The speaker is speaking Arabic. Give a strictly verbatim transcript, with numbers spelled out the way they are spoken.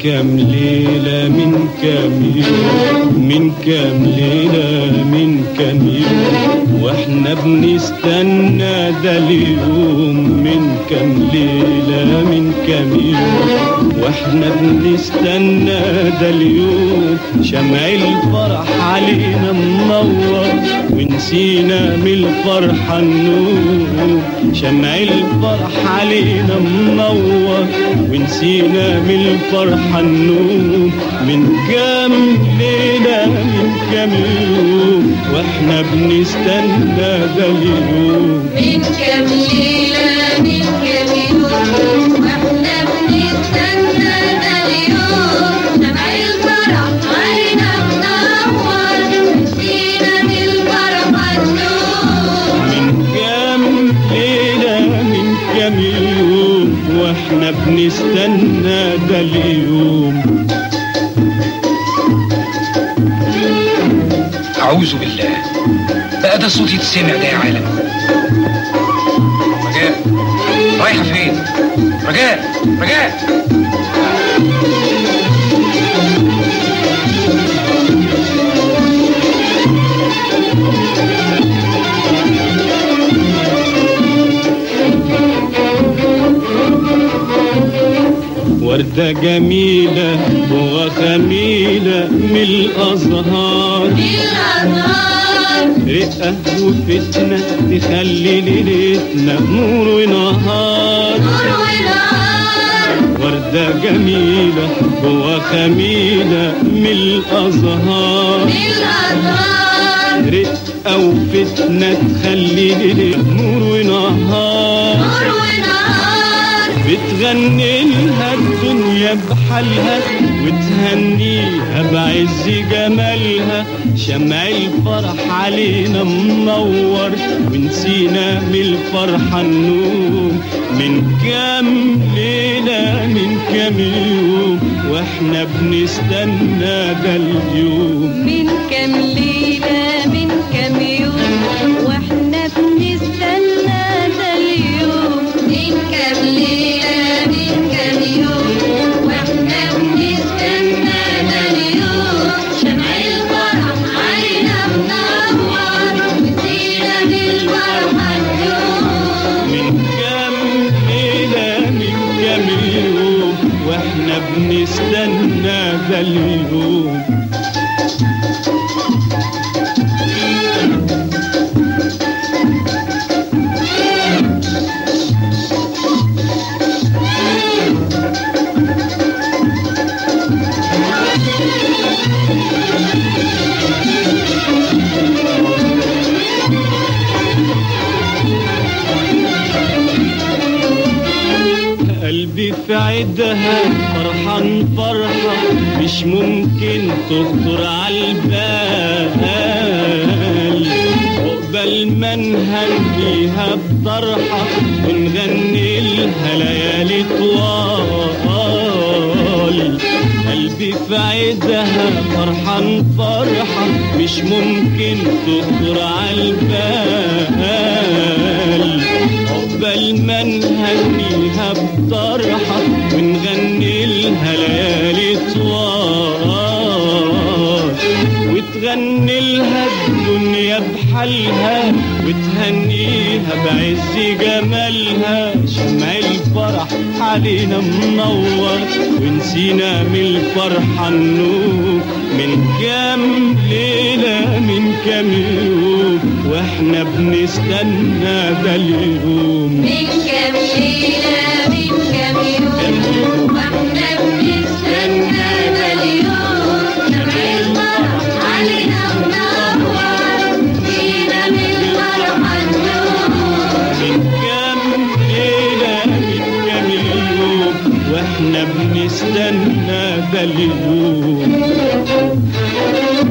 كام ليلة من كام يوم، من كام ليلة من كام يوم، واحنا بنستنى ده اليوم. من كام ليلة من كام يوم، واحنا بنستنى ده اليوم. شمع الفرح علينا منور ونسينا من الفرحة النور. شمع الفرح علينا منور ونسينا من الفرحة النور. من كام ليلة من كام يوم، واحنا بنستنى ده اليوم. من كام ليلة من كام يوم، واحنا بنستنى ده اليوم. شمع الفرح علينا منور ونسينا من الفرحة النور. من كام ليلة من كام يوم، واحنا بنستنى ده اليوم. أعوذ بالله، بقى ده صوت يتسمع ده يا عالم؟ رجاء رايحة فين؟ رجاء رجاء وردة جميلة وخميلة من الأزهار، رقة وفتنة تخلي ليلتنا نور ونهار. وردة جميلة وخميلة من الأزهار، رقة وفتنة تخلي ليلتنا نور ونهار. بتغني لها الدنيا بحالها وتهنيها بعز جمالها. شمع الفرح علينا منور ونسينا من الفرحة النور. من كام ليلة من كام يوم، واحنا بنستنى ده اليوم. من كام ليلة من كام يوم، واحنا بنستنى ده اليوم. من كام ليلة من كام يوم، واحنا بنستنى ده اليوم. شمع الفرح علينا منور ونسينا من الفرحة النور. من كام ليلة من كام يوم، واحنا بنستنى ده اليوم. قلبي في عيدها فرحان فرحة مش ممكن تخطر عالبال. عقبال ما نهنيها بطرحة ونغني لها ليالي طوال. قلبي في عيدها فرحان فرحة مش ممكن تخطر عالبال. عقبال ما نهنيها بطرحة ونغني لها ليالي طوال. وتغني لها الدنيا بحالها وتهنيها بعز جمالها. شمع الفرح علينا منور ونسينا من الفرحة النور. من كام ليلة من كام يوم، واحنا بنستنى ده اليوم. من كام ليلة من كام يوم، واحنا بنستنى ده اليوم. شمع الفرح علينا منور ونسينا من الفرحة النور. من كام ليلة من كام يوم، واحنا بنستنى ده اليوم.